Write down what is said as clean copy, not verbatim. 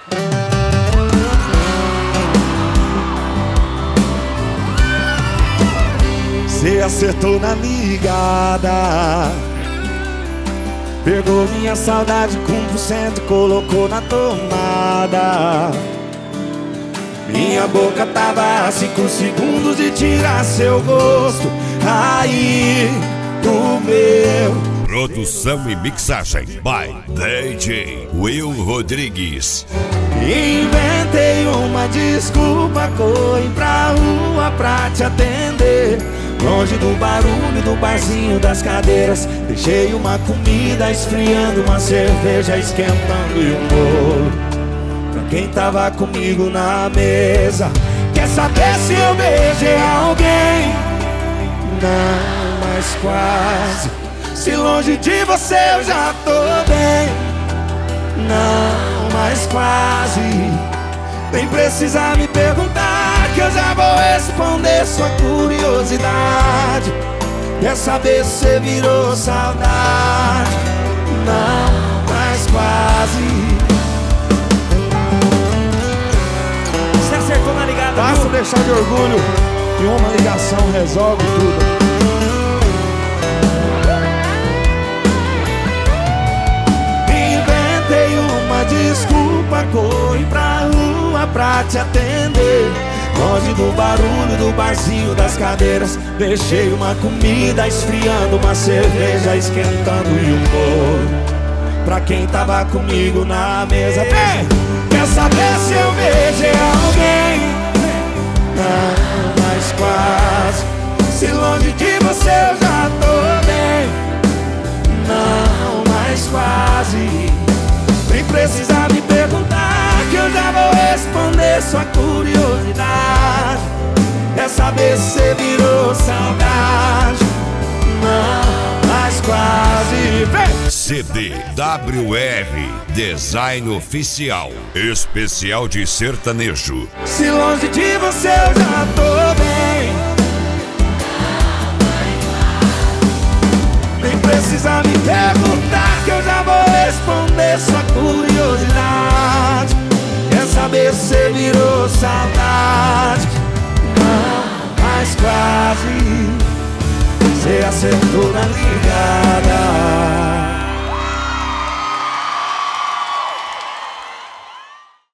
Cê acertou na ligada, pegou minha saudade com 1% e colocou na tomada. Minha boca tava a 5 segundos de tirar seu gosto. Aí, o meu. Produção e mixagem by DJ Will Rodrigues. Inventei uma desculpa, corri pra rua pra te atender. Longe do barulho do barzinho das cadeiras. Deixei uma comida esfriando, uma cerveja esquentando e um bolo pra quem tava comigo na mesa. Quer saber se eu beijei alguém? Não, mas quase. Se longe de você eu já tô bem. Não, mas quase. Nem precisa me perguntar, que eu já vou responder sua curiosidade. Quer saber se você virou saudade? Não, mas quase. Você acertou na ligada, Basta viu? deixar de orgulho e uma ligação resolve tudo. Inventei uma desculpa, corri pra rua pra te atender. Longe do barulho do barzinho das cadeiras. Deixei uma comida esfriando, uma cerveja esquentando e um bolo pra quem tava comigo na mesa. Vem! Quer saber se eu beijei alguém? Não, mas quase. Se longe de você eu já tô bem. Não, mas quase. Nem precisa me perguntar, que eu já vou responder sua curiosidade. Quer saber se você virou saudade? Não, mas quase. Vem! CDWR Design Oficial Especial de Sertanejo. Se longe de você eu já tô bem. Nem precisa me perguntar, que eu já vou responder sua curiosidade. Quer saber se você virou saudade? Não, mas quase. Você acertou na liga.